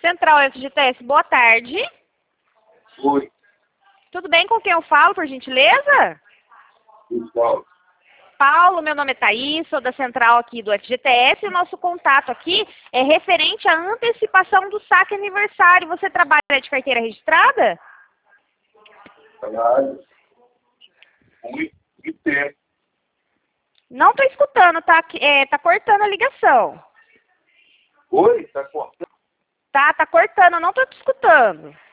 Central FGTS, boa tarde. Oi, Tudo bem com quem eu falo, por gentileza? pessoal. Paulo, meu nome é Thaís, sou da Central aqui do FGTS e o nosso contato aqui é referente à antecipação do saque aniversário. Você trabalha de carteira registrada? Trabalho. Muito tempo. Não estou escutando, tá cortando a ligação. Oi, tá cortando? Tá cortando, não estou te escutando.